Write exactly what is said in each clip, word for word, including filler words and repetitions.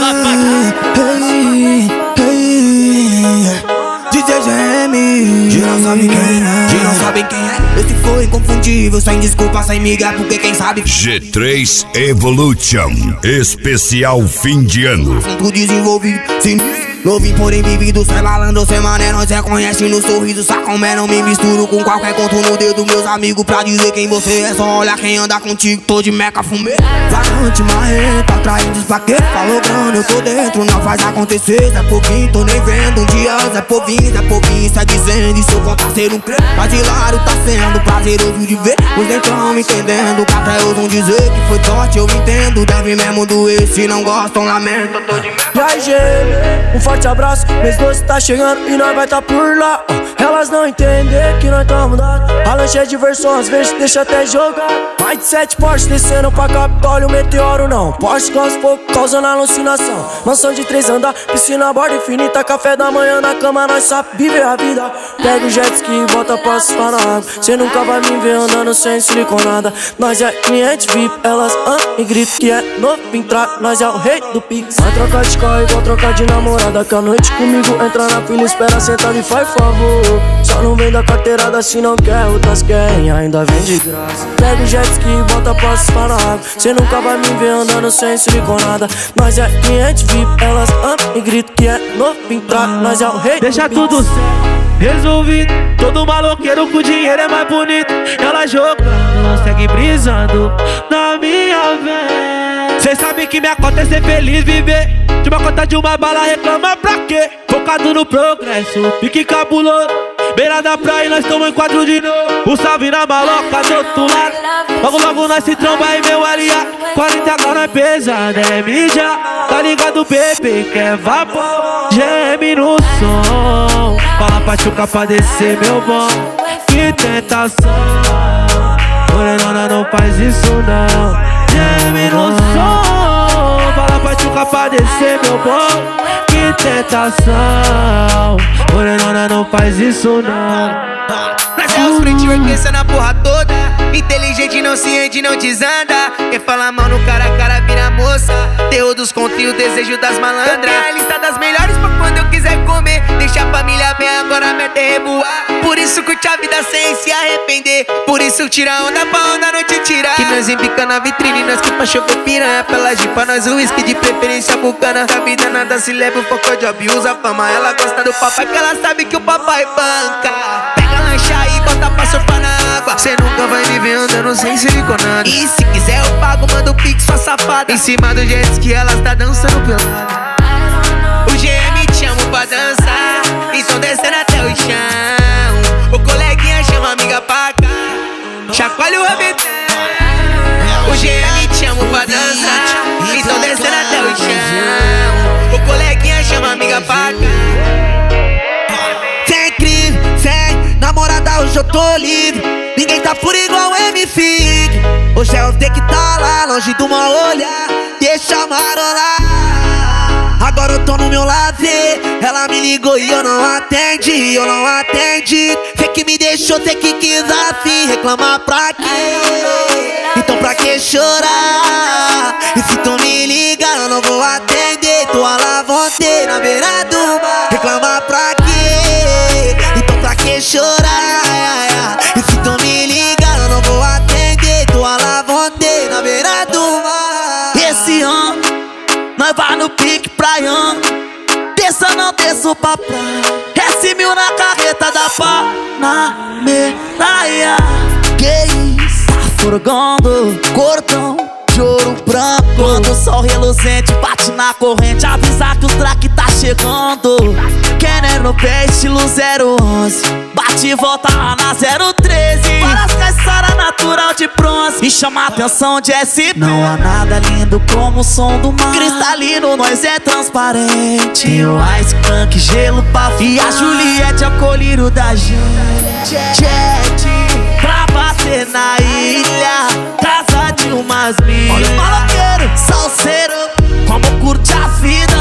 Hey, hey, D J G M, geral sabe quem é, geral sabe quem é. Esse foi inconfundível, sem desculpa, sem miga, porque quem sabe. G três Evolution, especial fim de ano. Assunto desenvolvido, sinistro, novinho porém vivido, sem malandro, sem mané, nós reconhece no sorriso. Sacomé, não me misturo com qualquer conto no dedo, meus amigos, pra dizer quem você é. Só olha quem anda contigo, tô de meca, fumê. Varante, marreta, atraindo os plaquetes. Falou grana, eu tô dentro, não faz acontecer. Zé Povinho, tô nem vendo, um dia Zé Povinho, Zé Povinho, sai dizendo, e se eu contar ser um crê. Mas hilário tá sendo prazeroso de ver. Os nem tão entendendo, que até ousam dizer que foi sorte, eu entendo. Deve mesmo doer, se não gostam, lamento, eu tô de meca. E aí, gêmeo, um forte abraço, mês doce tá chegando e nós vai tá por lá. Elas não entendem que nós tá mudado. A lanche é diversão, às vezes deixa até jogar. Mais de sete Porsche descendo pra Capitólio, meteoro não. Porsche com as pouco causando alucinação. Mansão de três andar, piscina, borda infinita. Café da manhã na cama, nós sabe viver a vida. Pega o jet ski e bota pra surfar na água. Cê nunca vai me ver andando sem siliconada. Nós é cliente V I P, elas andam e gritam que é novo entrar. Nós é o rei do Pix. Vai trocar de carro igual trocar de namorada. Que a noite comigo entra na fila, espera sentar e faz favor. Só não vem da carteirada se não quer, outras querem, ainda vem de graça. Pega o jet ski e bota pra surfar na água. Cê nunca vai me ver andando sem siliconada. Nós é cliente V I P, elas andam e gritam que é novo entrar. Nós é o rei. Deixa do tudo certo, resolvido. Todo maloqueiro com dinheiro é mais bonito. Ela jogando, segue brisando na minha vez. Cê sabe que minha cota é ser feliz, viver de uma cota de uma bala, reclama pra quê? Focado no progresso, pique cabuloso. Beira da praia, nós tamo em quadro de novo. O salve na maloca do outro lado. Logo logo nós se tromba e meu aliado. quarenta graus é pesado, é mídia. Tá ligado, bebê, quer vapor. Geme no som, fala pra chuca pra descer, meu bom. Que tentação, morenona não faz isso não. Geme no som, fala pra chuca pra descer, meu bom. Que tentação, morenona não faz isso não. Nós é os frente crescendo na porra toda. Inteligente não se rende, não desanda. Quem fala mal no cara a cara vira moça. Terror dos contos e o desejo das malandras. Eu tenho a lista das melhores pra quando eu quiser comer. Deixa a família bem, agora a meta é reboar. Por isso curte a vida sem se arrepender. Por isso tira onda pra onda não te tirar. Que nós embica na vitrine, nós que pra chover piranha. Pela jipa, nós o whisky de preferência bucana. A vida nada se leva, o foco de job usa fama. Ela gosta do papai que ela sabe que o papai banca. Pega lancha aí, bota pra surfar na água. Cê nunca vai me ver andando sem siliconada. E se quiser eu pago, manda o pix, sua safada. Em cima do jet ski elas tá dançando pelada. O G M te chama pra dançar, então descendo até o chão. O coleguinha chama a amiga pra cá, chacoalha o rabetão. O G M te chama pra dançar, então descendo até o chão. O coleguinha chama a amiga pra cá. Sem crise, sem namorada, hoje eu tô livre. Ninguém tá por igual M F I G. Hoje é o D que tá lá, longe do mal olhar. Deixa marolar. Agora eu tô no meu lazer. Ela me ligou e eu não atendi, eu não atendi. Cê que me deixou, cê que quis assim. Reclamar pra quê? Então pra que chorar? E se tu me liga eu não vou atender. Tô à la vontade na beira do mar. Reclamar pra quê? Então pra que chorar? E se tu me liga eu não vou atender. Tô à la vontade na beira do mar. Esse ano nós vai no pique praiano. Desça não desço pra praia. S mil na carreta da Panameraia. Que isso? Tá furgando cordão de ouro branco. Quando o sol reluzente bate na corrente, avisa que o track tá chegando. Querendo pé estilo zero onze, bate e volta lá na zero treze. Parece caçara natural de bronze e chama a atenção de S P. Não há nada lindo como o som do mar. Cristalino, nós é transparente. Tem o Ice Crank, gelo pra fumar. E a Juliette é o colírio da gente. Jet pra bater na ilha, casa de umas milhas. Olha o maloqueiro, salseiro, como curte a vida.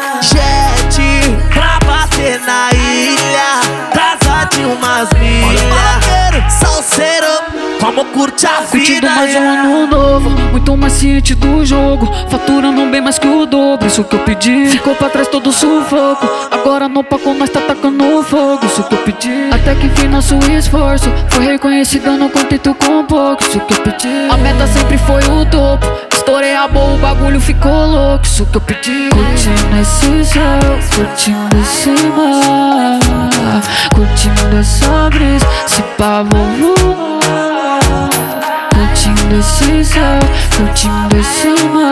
Jet pra bater na ilha, casa de umas milhas. Olha o maloqueiro, salseiro, como curte a vida. Curtindo mais um ano novo, muito mais ciente do jogo, faturando bem mais que o dobro. isso que eu pedi. Ficou pra trás todo sufoco, agora no palco nós tá tacando fogo. Isso que eu pedi. Até que enfim nosso esforço foi reconhecido, não contento com pouco. Isso que eu pedi. A meta sempre foi o topo, estourei a boa, o bagulho ficou louco. Isso que eu pedi. Curtindo esse céu, curtindo esse mar, curtindo essa brisa, se pá vou voar. Curtindo esse céu, curtindo esse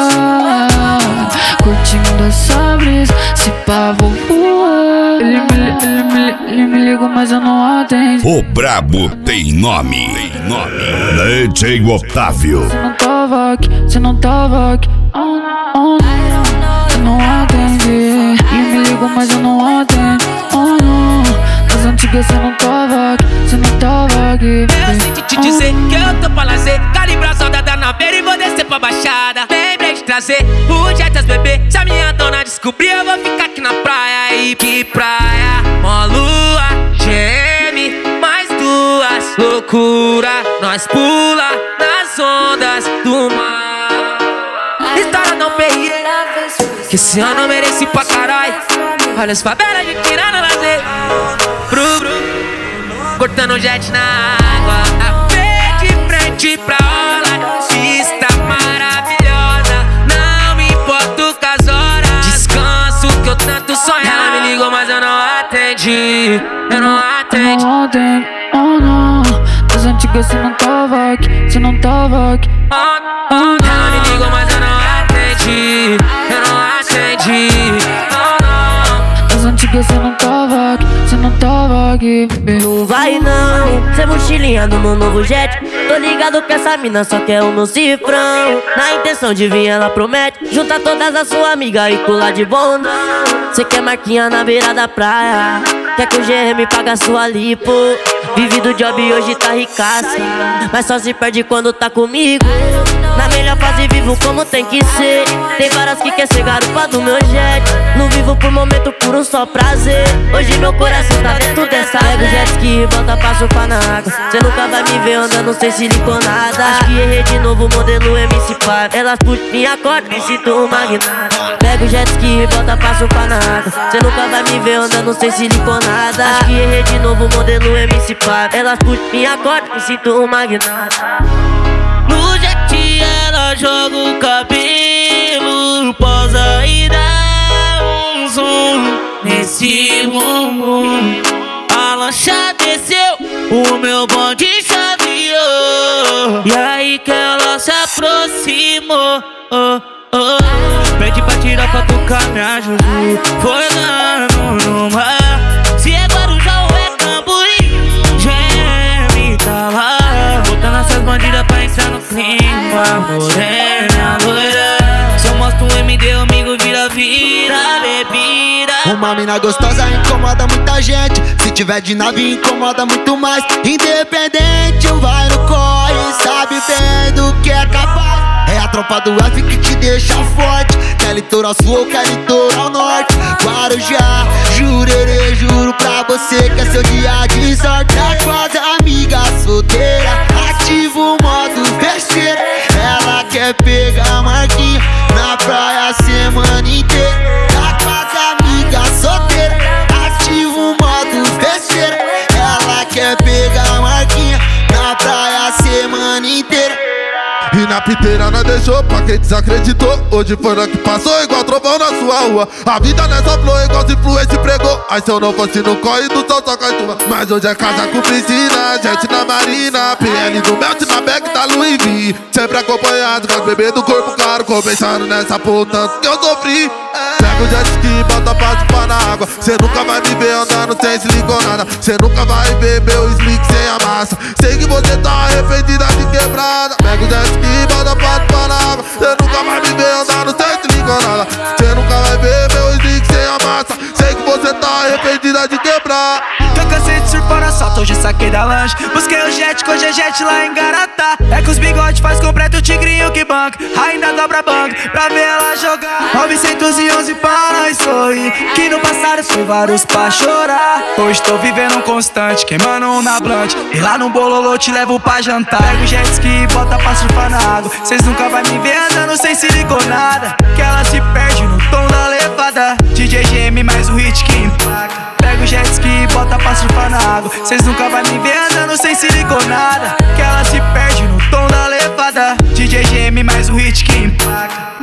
mar, curtindo essa brisa, se pá vou voar. Ele me, ele me, ele me liga, mas eu não atendo. O brabo tem nome, tem nome. D J Otávio. Cê não tava aqui, cê não tava aqui. Oh, oh, eu não atendi. Ele me liga, mas eu não atendo. Oh, não. Nas antigas cê não tava aqui, cê não tava aqui. Eu sinto te dizer que eu tô pra lazer, calibrar a saudade na beira e vou descer pra baixada. Lembrei de trazer o Jetas bebê, se a minha dona descobrir eu vou ficar aqui na praia. E que praia, mó lua, geme, mais duas. Loucura, nós pula nas ondas do mar. História não perri, que esse ano eu mereci pra caralho. Olha as favelas de tirando lazer, bru, bru, cortando jet na água. A pé de frente pra orla, vista maravilhosa. Não me importo com as horas, descanso que eu tanto sonho. Ela me ligou, mas eu não atendi, eu não atendi. Eu não atendo, oh não. Das antigas cê não tava aqui, cê não tava aqui. Oh, oh, ela me ligou, mas eu não atendi, eu não atendi. Oh, não. Das antigas cê não tava aqui, cê não tava aqui. Não vai não, cê mochilinha do meu novo jet. Tô ligado que essa mina só quer o meu cifrão. Na intenção de vir ela promete juntar todas as suas amigas e pular de bondão. Cê quer marquinha na beira da praia, quer que o G M paga sua lipo. Vive do job e hoje tá ricaça, mas só se perde quando tá comigo. Na melhor fase vivo como tem que ser. Tem várias que quer ser garupa do meu jet. Não vivo por momento, por um só prazer. Hoje meu coração tá dentro dessa. Pega o jet ski, bota pra surfar na água. Cê nunca vai me ver andando sem siliconada. Acho que errei de novo, modelo M C Par. Elas puxam minha corda, me sinto um magnata. Pega o jet ski, bota pra surfar na água. Cê nunca vai me ver andando sem siliconada. Acho que errei de novo, modelo M C Par. Elas puxam minha corda, me sinto um magnata. No jet ela joga o cabelo, posa e dá um zoom nesse bumbum. A lancha desceu, o meu bonde chaveou, e aí que ela se aproximou. Oh, oh. Pede pra tirar foto com a minha Juju, foi lá no mar. Se é Guarujá ou é Cambuí, geme tá lá. Botando essas bandidas pra entrar no clima, morena, loira. Se eu mostro o M D, amigo, vira, vira, bebida. Uma mina gostosa incomoda muita gente, se tiver de nave incomoda muito mais. Independente, vai no corre, sabe bem do que é capaz. É a tropa do F que te deixa forte, quer litoral sul ou quer litoral norte. Guarujá, jurerê, juro pra você que é seu dia de sorte. É quase amiga solteira, ativa o modo besteira. Ela quer pegar a marquinha na praia a semana inteira. É quase amiga solteira, ativa o modo besteira. Ela quer pegar a marquinha na praia a semana inteira. E na piteira nós deixou pra quem desacreditou. Hoje foi nós que passou igual trovão na sua rua. A vida nessa flor igual se influência pregou. Aí se eu não fosse no corre do sol só cai tua. Mas hoje é casa com piscina, gente na marina, P L do Melt na bag da Louis V. Sempre acompanhado com as bebês do corpo claro, compensando nessa porra tanto que eu sofri. Pega o jet ski, bota pra chupar na água. Cê nunca vai me ver andando sem siliconada. Cê nunca vai ver meu slick sem a massa. Sei que você tá arrependida de quebrada. Pega o jet ski, bota pra chupar na água. Cê nunca vai me ver andando sem siliconada. Cê nunca vai ver meu slick sem a massa. Sei que você tá arrependida de quebrar. Eu cansei de surfar na salto, hoje saquei da lanche. Busquei o jet, com hoje é jet lá em Garatá. É que os bigode faz completo o tigrinho que banca. Ainda dobra banca pra ver ela jogar. novecentos e onze para nós sorrir, que no passado foi vários pra chorar. Hoje tô vivendo um constante, queimando um na blunt. E lá no bololô te levo pra jantar. Pega o jet ski e bota pra surfar na água. Cês nunca vai me ver andando sem siliconada, que ela se perde no tom da M mais o hit que emplaca. Pega o jet ski e bota pra surfar na água. Cês nunca vai me ver andando sem siliconada, que ela se perde no tom da levada. D J G M mais o hit que emplaca.